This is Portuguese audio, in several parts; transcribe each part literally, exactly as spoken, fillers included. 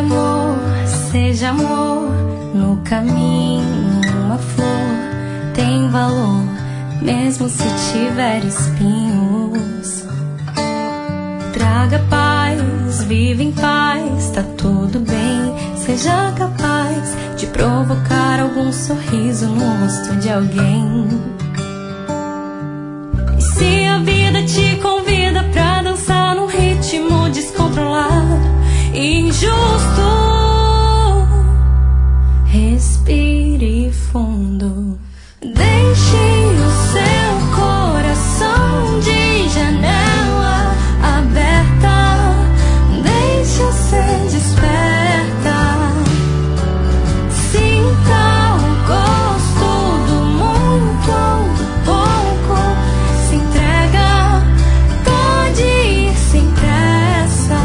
amor, seja amor. No caminho uma flor tem valor, mesmo se tiver espinhos. Traga paz, vive em paz, tá tudo bem. Seja capaz de provocar algum sorriso no rosto de alguém. E se a vida te convida pra dançar num ritmo descontrolado e injusto, respire fundo. Deixe o seu coração de janela aberta. Deixa ser desperta. Sinta o gosto do muito ou do pouco. Se entrega, pode ir sem pressa.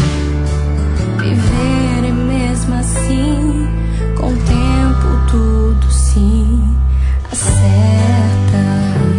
Viver é mesmo assim, com o tempo tudo se acerta.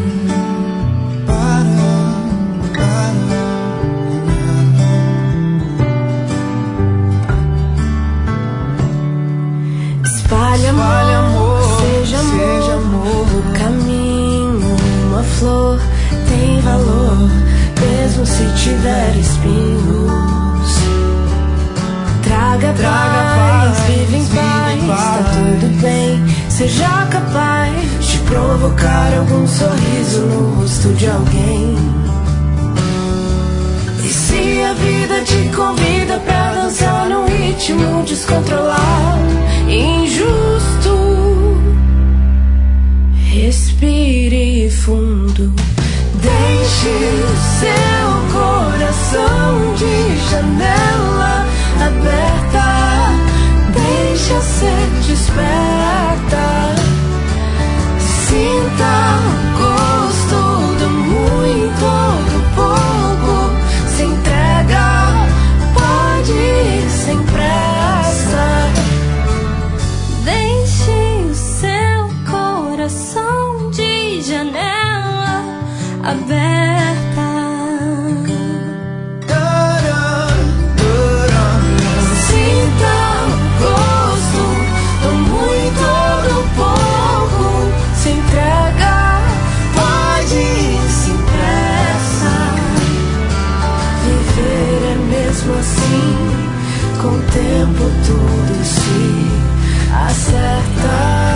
Espalhe amor, seja amor. O caminho, uma flor tem valor, mesmo se tiver espinhos. Traga, Traga paz, paz, vive em paz, vive paz, tá tudo bem. Seja capaz de provocar algum sorriso no rosto de alguém. E se a vida te convida pra dançar num ritmo descontrolado e injusto, respire fundo. Deixe o seu coração de janela aberta. Deixa ser desperta. Sinta o gosto do muito ou do pouco. Se entrega, pode ir sem pressa. Deixe o seu coração de janela aberta. Assim, com o tempo tudo se acerta.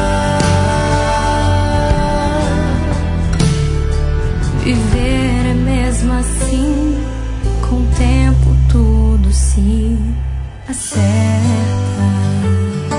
Viver é mesmo assim, com o tempo tudo se acerta.